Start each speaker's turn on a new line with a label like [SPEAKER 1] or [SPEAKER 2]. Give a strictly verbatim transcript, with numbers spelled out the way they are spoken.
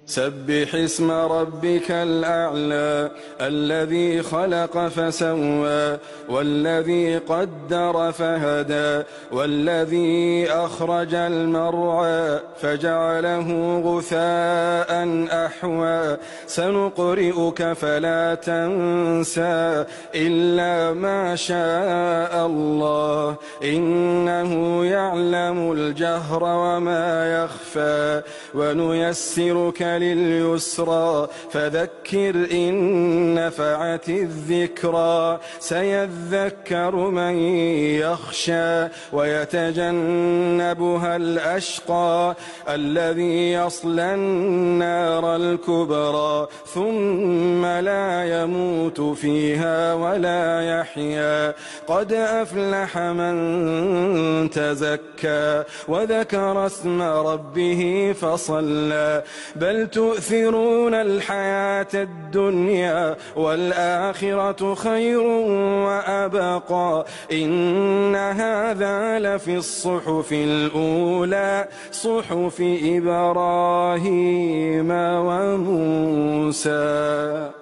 [SPEAKER 1] سبح اسم ربك الأعلى الذي خلق فسوى والذي قدر فهدى والذي أخرج المرعى فجعله غثاء أحوى سنقرئك فلا تنسى إلا ما شاء الله إنه يعلم الجهر وما يخفى ونيسرك لليسرى فذكر إن نفعت الذكرى سيذكر من يخشى ويتجنبها الأشقى الذي يصلى النار الكبرى ثم لا يموت فيها ولا يحيا قد أفلح من تزكى وذكر اسم ربه فصلى بل تؤثرون الحياة الدنيا والآخرة خير وأبقى إن هذا لفي الصحف الأولى صحف إبراهيم وموسى.